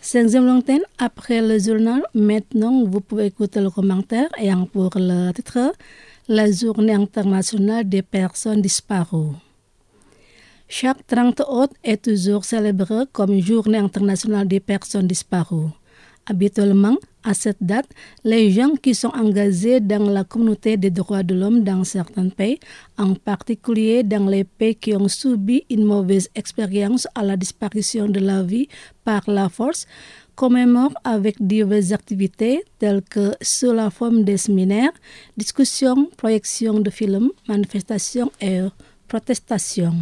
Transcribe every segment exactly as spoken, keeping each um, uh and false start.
Cinquième lontaine, après le journal, maintenant vous pouvez écouter le commentaire et pour le titre, la journée internationale des personnes disparues. Chaque trente août est toujours célébré comme journée internationale des personnes disparues. Habituellement, à cette date, les gens qui sont engagés dans la communauté des droits de l'homme dans certains pays, en particulier dans les pays qui ont subi une mauvaise expérience à la disparition de la vie par la force, commémorent avec diverses activités telles que sous la forme des séminaires, discussions, projections de films, manifestations et protestations.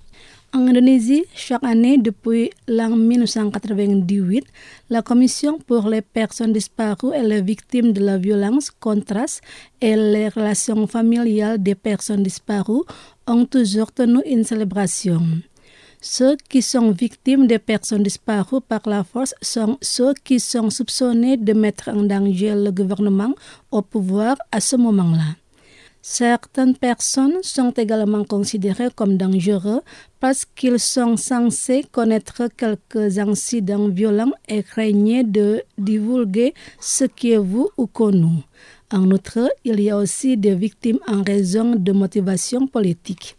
En Indonésie, chaque année depuis l'an mille neuf cent quatre-vingt-dix-huit, la Commission pour les personnes disparues et les victimes de la violence, CONTRAS, et les relations familiales des personnes disparues ont toujours tenu une célébration. Ceux qui sont victimes des personnes disparues par la force sont ceux qui sont soupçonnés de mettre en danger le gouvernement au pouvoir à ce moment-là. Certaines personnes sont également considérées comme dangereux parce qu'ils sont censés connaître quelques incidents violents et craignent de divulguer ce qui est vu ou connu. En outre, il y a aussi des victimes en raison de motivations politiques.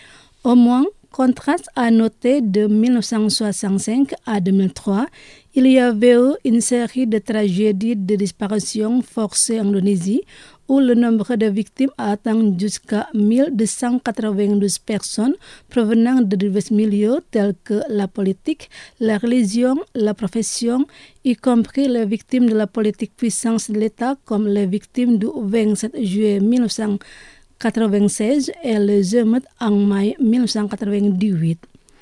Au moins, CONTRAS a noté de mille neuf cent soixante-cinq à deux mille trois, il y avait eu une série de tragédies de disparition forcée en Indonésie où le nombre de victimes a atteint jusqu'à mille deux cent quatre-vingt-douze personnes provenant de divers milieux tels que la politique, la religion, la profession, y compris les victimes de la politique puissance de l'État comme les victimes du vingt-sept juillet mille neuf cent quatre-vingt-seize et les émeutes en mai mille neuf cent quatre-vingt-dix-huit.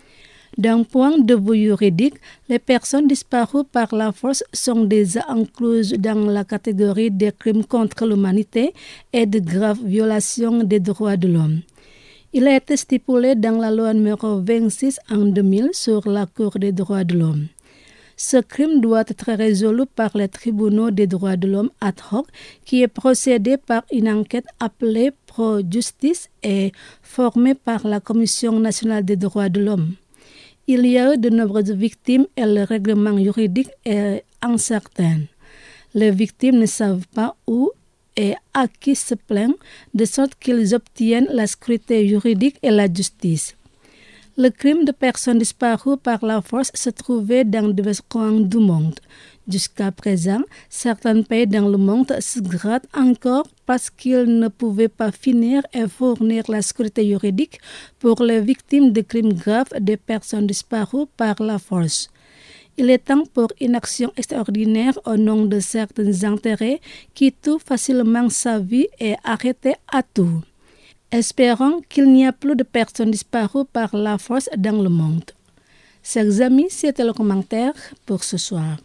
D'un point de vue juridique, les personnes disparues par la force sont déjà incluses dans la catégorie des crimes contre l'humanité et de graves violations des droits de l'homme. Il a été stipulé dans la loi numéro vingt-six en deux mille sur la Cour des droits de l'homme. Ce crime doit être résolu par les tribunaux des droits de l'homme ad hoc qui est procédé par une enquête appelée Pro Justice et formée par la Commission nationale des droits de l'homme. Il y a eu de nombreuses victimes et le règlement juridique est incertain. Les victimes ne savent pas où et à qui se plaindre, de sorte qu'ils obtiennent la sécurité juridique et la justice. Le crime de personnes disparues par la force se trouvait dans divers coins du monde. Jusqu'à présent, certains pays dans le monde se grattent encore parce qu'ils ne pouvaient pas finir et fournir la sécurité juridique pour les victimes de crimes graves des personnes disparues par la force. Il est temps pour une action extraordinaire au nom de certains intérêts qui tuent facilement sa vie et arrêter à tout. Espérons qu'il n'y a plus de personnes disparues par la force dans le monde. Chers amis, c'était le commentaire pour ce soir.